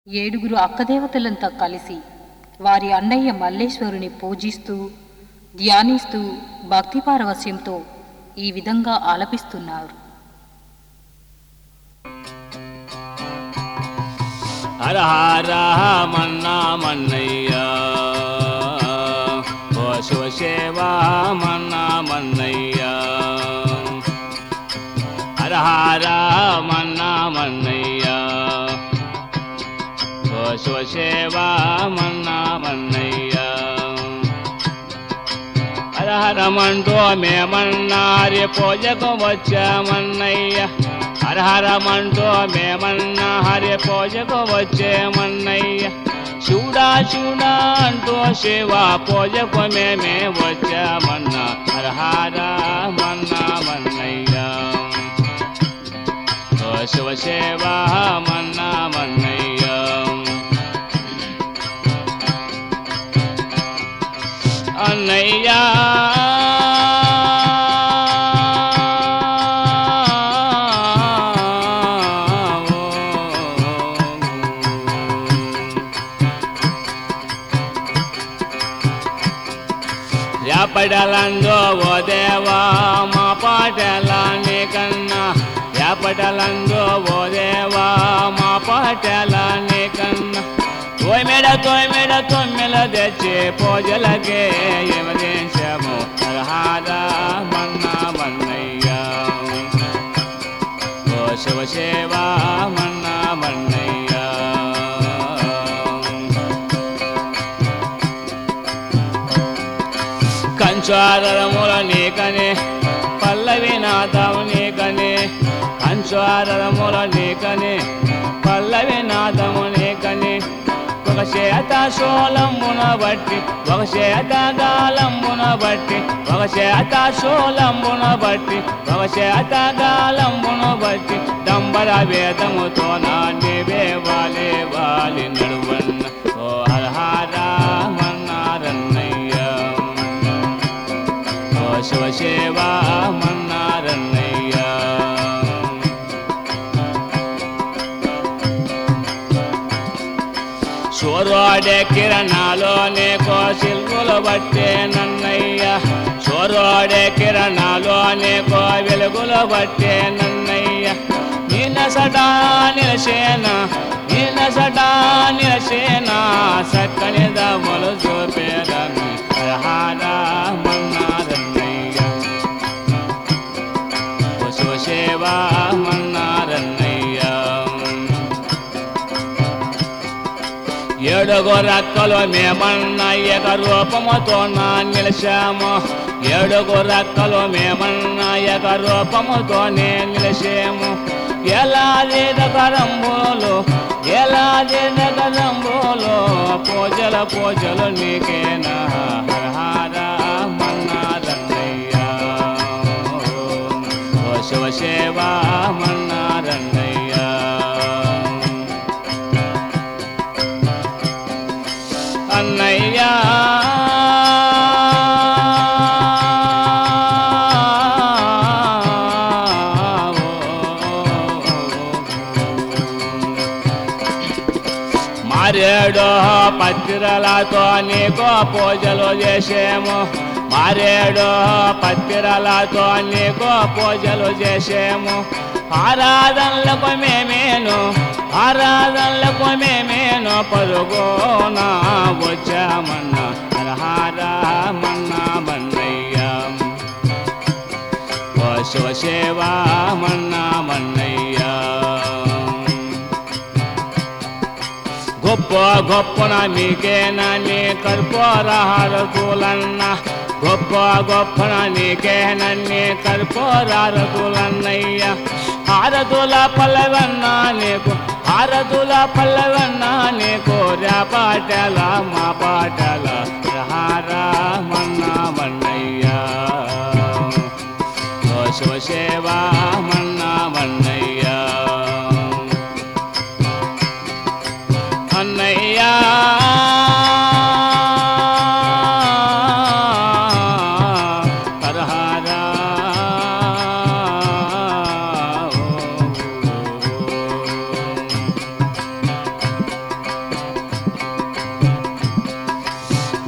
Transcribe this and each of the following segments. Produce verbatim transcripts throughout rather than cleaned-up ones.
ఏడుగురు అక్కదేవతలంతా కలిసి వారి అన్నయ్య మల్లేశ్వరుని పూజిస్తూ ధ్యానిస్తూ భక్తి పారవస్యంతో ఈ విధంగా ఆలపిస్తున్నారు. హర హర మన్నా మన్నయ్య ఓ శివశేవా మన్నా మన్నయ్య హర హర మన్నా మన్నయ్య ఓ శివశేవా మన్నా మన్నయ్య హర హర మంటూ మేమన్నారి పూజకు వచ్చామన్నయ్య హర హర మంటూ మేమన్నా హరి పూజకు వచ్చేమన్నయ్య శివుడా శివుడా అంటూ శివ పూజకు మేమే వచ్చామన్నా హర హర మన్నా మన్నయ్య ఓ శివశేవ మన్నా మన్నయ్య అన్నయ్య యాపటలందో ఓ దేవా మా పాటలాని కన్నా యాపటలందో ఓ దేవా మా పాటలాని కన్నా తోమెడ తోమెడ తొమ్మిల తెచ్చి పూజలకే యమదేశము హరహర మన్నా మన్నయ్య ఓ శివశేవ మన్నా మన్నయ్య కంచారముల నీకనే పల్లవి నాదము నీకనే కంచారముల నీకనే పల్లవి నాదము నీకనే ఒక చేత సోలంబున బట్టి ఒక చేత గాలంబున బట్టి ఒక చేత సోలంబున బట్టి ఒక చేత గాలంబున బట్టి డంబర వేదముతో నాటివే వాలి వాలి నడువన్న ఓ హర హర మన్నారన్నయ్య ఓ శివశేవ మన్నారన్నయ్య సూర్యోడే కిరణాలోనే కోసిల్గులు బట్టే నన్నయ్య సూర్యోడే కిరణాలోనే కో వెలుగులు బట్టే నన్నయ్య నినసటా నిలసేన నినసటా నిలసేన సక్కని దములు చూపేరని హర మన్నారన్నయ్య ఓ శివశేవ మన్నారన్నయ్య ఏడుగురక్కలు మేమన్న ఏక రూపముతో నా నిలిచాము ఏడుగురక్కలు మేమన్న ఏక రూపముతోనే నిలిచాము ఎలాది నగరంబోలు ఎలాది నగరంబోలు పూజల పూజలు నీకేనా హర హర మన్నారన్నయ్య ఓ శివశేవ మన్నారన్నయ్య అన్నయ్య మారేడు పత్తిరలతో నీకో పూజలు చేసేము మారేడు పత్తిరలతో నీకో పూజలు చేసేము ఆరాధనలకు మేమేను ఆరాధనలకు మేమేను పరుగునా వచ్చామన్నా హర మన్నా మన్నయ్య ఓ శివశేవ మన్నా మన్నయ్య గొప్ప గొప్పన నీకేనా నీ కర్పూరహారతులన్న గొప్ప గొప్పన నీకేనా నీ కర్పూరహారతులన్నయ్య హారతుల పల్లవన్నా నీకు హారతుల పల్లవన్నా నీకు పాటల మా పాటల హర మన్నా మన్నయ్య ఓ శివశేవ మన్నా మన్నయ్య అన్నయ్య హరహర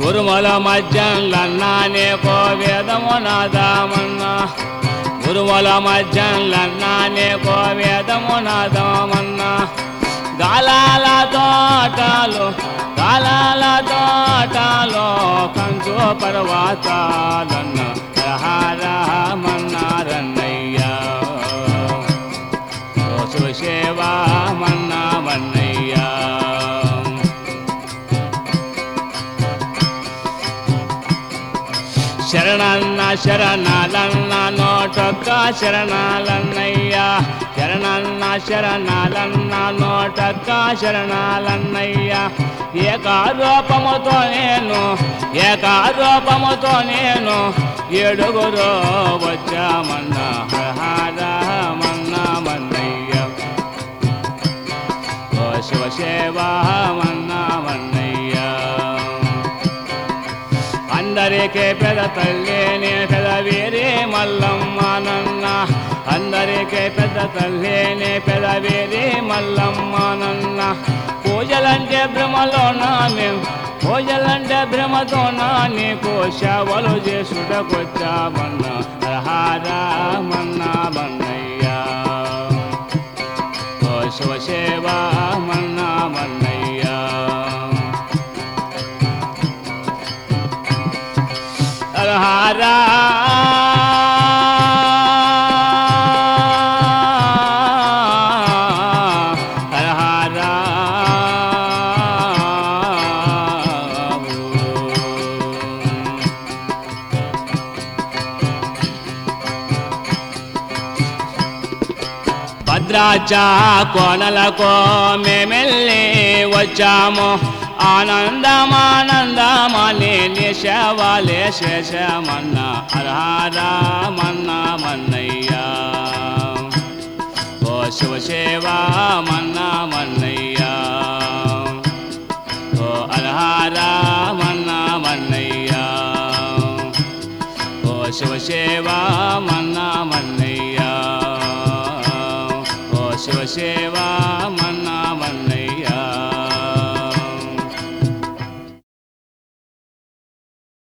ఉరుమల మధ్యంలన్నానే కో వేదము నాదమన్నా ఉరుమల మధ్యంలన్నానే కో వేదము నాదమన్నా గాలాల తోటలు గాలాల తోటలో కంచు పర్వతాలన్న రహారమన్నారన్నయ్యా శివసేవా మన్నా మన్నయ్యా శరణన్న శరణాలన్న నోటొక్క శరణాలన్నయ్యా శరణన్న శరణాలన్న నోటొక్క శరణాలన్నయ్యా ఏకారూపముతో నేను ఏకారూపముతో నేను ఏడుగురు వచ్చామన్నా హరహరమన్నా మన్నయ్యా ఓ శివసేవా మన్నా మన్నయ్యా అందరికీ పెద తల్లేనే పెద వీరే మల్లమ్మనన్న అందరికీ పెద్ద తల్లేనే పెద వీరే మల్లమ్మనన్న పూజలంటే భ్రమలోనా మేము పూజలంటే భ్రమతోనా నీకు సేవలు చేసుటకొచ్చామన్నా హరహరమన్నా మన్నయ్యా ఓ శివసేవా మన్నా మన్నయ్యా హరహరా హరహరా భద్రాచ కోనలకు మేమెళ్ళి వచ్చాము ఆనందమానందమని నిశవాలే శేషమన్నా హరహరమన్నా మన్నయ్యా ఓ శివసేవా మన్నా మన్నయ్యా ఓ హరహరమన్నా మన్నయ్యా ఓ శివసేవా మన్నా మన్నయ్యా ఓ శివసేవా